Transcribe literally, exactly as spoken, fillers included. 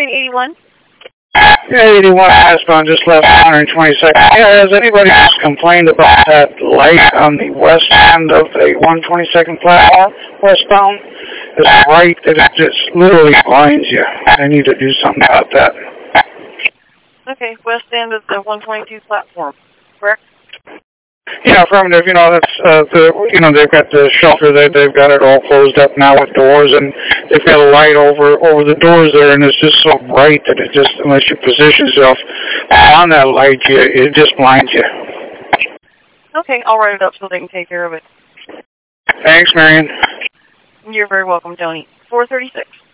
eighty-one? Yeah, eighty-one westbound, just left one hundred twenty-second. Yeah, has anybody else complained about that light on the west end of the one hundred twenty-second platform, westbound? It's bright that it just literally blinds you. I need to do something about that. Okay, west end of the one twenty-two platform, correct? Yeah, affirmative. You know, that's uh, the you know they've got the shelter. They they've got it all closed up now with doors, and they've got a light over over the doors there, and it's just so bright that it just unless you position yourself on that light, you, it just blinds you. Okay, I'll write it up so they can take care of it. Thanks, Marion. You're very welcome, Tony. four thirty-six.